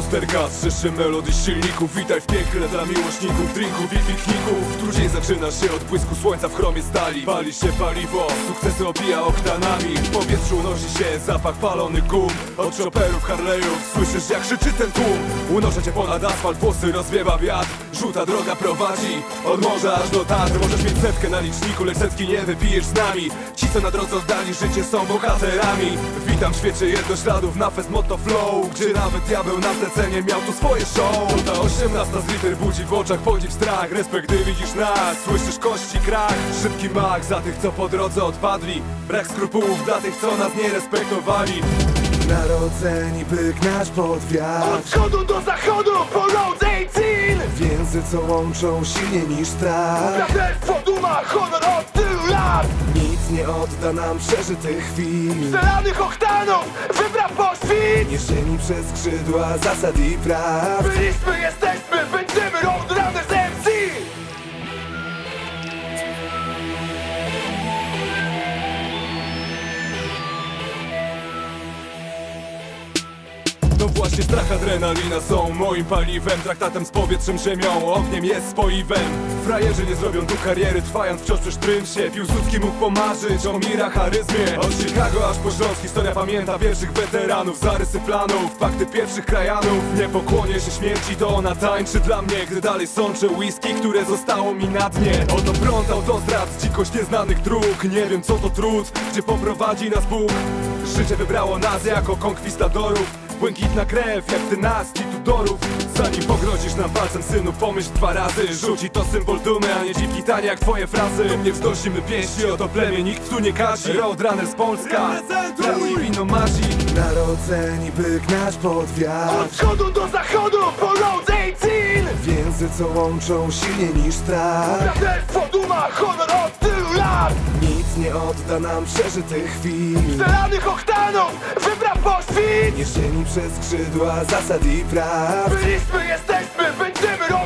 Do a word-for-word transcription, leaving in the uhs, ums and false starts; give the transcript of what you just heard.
lusterka, strzeże melodii silników. Witaj w piekle dla miłośników drinków i pikników. Tu dzień zaczyna się od błysku słońca w chromie stali. Pali się paliwo, sukcesy obija oktanami. W powietrzu unosi się zapach palonych gum. Od chopperów, Harley'ów słyszysz jak krzyczy ten tłum. Unoszę cię ponad asfalt, włosy rozwiewa wiatr. Żółta droga prowadzi od morza aż do Tatr. Możesz mieć setkę na liczniku, lecz setki nie wypijesz z nami. Ci co na drodze oddali życie są bohaterami. Witam w świecie jednośladów na fest Motto Flow, gdzie nawet diabeł na zlecenie miał tu swoje show. Ta osiemnasta z liter budzi w oczach podziw strach. Respekt gdy widzisz nas, słyszysz kości krach. Szybki mak za tych co po drodze odpadli. Brak skrupułów dla tych co nas nie respektowali. Narodzeni by gnać pod wiatr. Od wschodu do zachodu po road eighteen. Więzy co łączą silniej niż strach. Braterstwo, duma, honor od tylu lat. Nic nie odda nam przeżytych chwil. Zelanych oktanów wybra poświt. Niesieni przez skrzydła zasad i praw. Byliśmy, jesteśmy, będziemy Roadrunners M C. To właśnie strach, adrenalina są moim paliwem. Traktatem z powietrzem, ziemią, ogniem jest spoiwem. Frajerzy nie zrobią tu kariery, trwając wciąż przy sztrymsie. Piłsudski mógł pomarzyć o mira, charyzmie. Od Chicago aż po Śląsk historia pamięta pierwszych weteranów. Zarysy planów, fakty pierwszych krajanów. Nie pokłonię się śmierci, to ona tańczy dla mnie. Gdy dalej sączę whisky, które zostało mi na dnie. Oto prąd, autostrad, dzikość nieznanych dróg. Nie wiem co to trud, gdzie poprowadzi nas Bóg. Życie wybrało nas jako konkwistadorów. Błękitna krew jak dynastii Tudorów. Zanim pogrozisz nam palcem, synu, pomyśl dwa razy. Rzuci to symbol dumy, a nie dziwki tanie jak twoje frazy. Dumnie wznosimy pięści, o to plemię nikt tu nie kazi. Roadrunners Polska, prawo i wino mazi. Narodzeni by gnać pod wiatr. Od wschodu do zachodu po road eighteen. Więzy co łączą silniej niż strach. Braterstwo, duma, honor od tylu lat. Nic nie odda nam przeżytych chwil. Zelanych oktanów wybra poświt. Niesieni przez skrzydła zasad i praw. Byliśmy, jesteśmy, będziemy